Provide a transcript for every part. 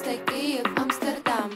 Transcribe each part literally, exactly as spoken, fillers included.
Полтай, Київ, Амстердам.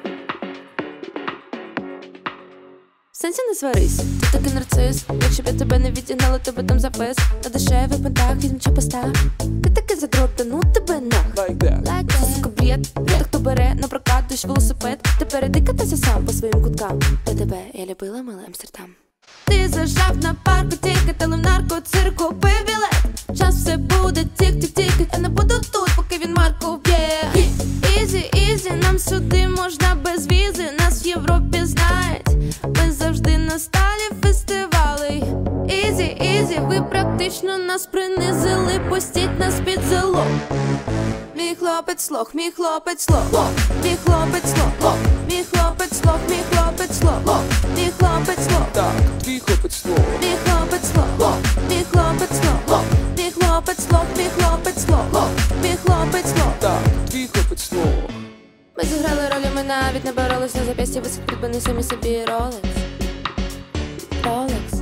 В сенсі не сварись, ти такий нарцис. Якщо б я тебе не відігнала, тебе там запис. На дешевих пентах візьм чи постах. Ти такий задрот, та ну тебе нах. Like that. Like Це that. сука бред. Та хто бере на прокат душ велосипед. Тепер іди катайся сам по своїм куткам. Та тебе я любила, милий Амстердам. Ти зажав на парку тікет, але в наркоцирку купив білет. Час все буде тік-тік-тік, я не буду тут, поки він марку вб'є. Ізі, ізі, нам сюди можна без візи. Нас в Європі знають, ми завжди на сталі фестивалей. Ізі, ізі, ви практично нас принизили, пустіть нас під зело. Мій хлопець лох, мій хлопець лох, мій хлопець лох, мій хлопець лох, мій хлопець лох, мій хлопець лох. Так, твій хлопець лох. Мій хлопець лох, мій хлопець лох, мій хлопець лох, мій хлопець лох, мій хлопець лох. Так, твій хлопець лох. Ми зіграли ролі, ми навіть не боролись. На зап'ясті висить придбаний самі собі Ролекс. Ролекс.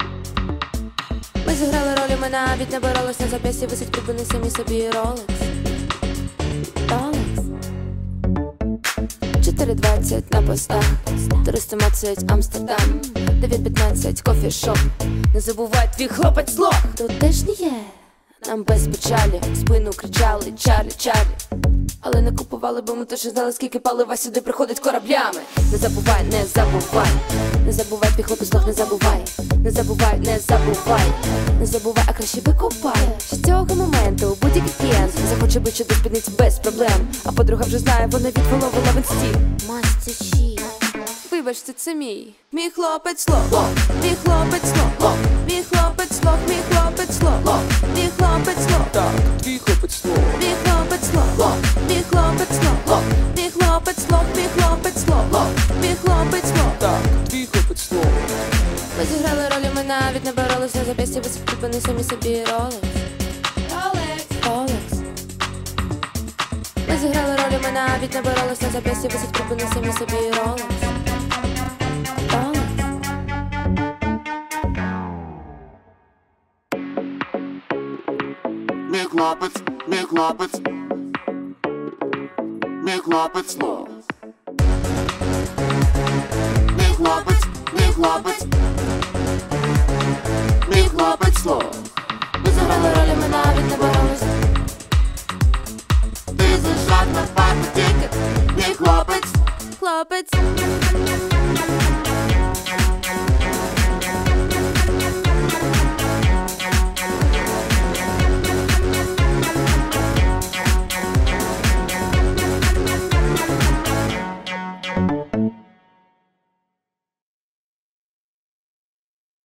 Ми зіграли ролі, ми навіть не боролись. На зап'ясті висить придбаний самі собі Ролекс. Ролекс. чотири двадцять на постах, туристи мацають Амстердам. дев'ять п'ятнадцять кофішоп, не забувай твій хлопець лох. Тут теж не є, нам без печалі в спину кричали Чарлі, Чарлі. Але не купували, бо ми точно знали, скільки палива сюди приходить кораблями. Не забувай, не забувай, не забувай, твій хлопець лох, не забувай. Не забувай, не забувай, не забувай, а краще викупай. Що з цього моменту будь-який клієнт захоче бить до спідниць без проблем. А подруга вже знає, вона відволовила в інсті. Мастер Ші. Вибачте, це мій. Мій хлопець лох, мій хлопець лох, мій хлопець лох, мій хлопець лох, мій хлопець лох. Так, твій хлопець лох. Мій хлопець лох, мій хлопець лох, мій хлопець лох, мій хлопець лох, мій хлопець лох. Так, твій хлопець лох. Ми зіграли ролі, ми навіть не боролись. На зап'ясті висить придбаний самі собі Ролекс. Ролекс. Ролекс. Ми зіграли ролі, ми навіть не боролись. На зап'ясті висить придбаний самі собі Ролекс. Ролекс. Мій хлопець, мій хлопець, мій хлопець лох. Мій хлопець, мій хлопець, мій хлопець лох. Ми зіграли ролі, ми навіть не боролись. Ти зажав на парку тікет, мій хлопець. Хлопець.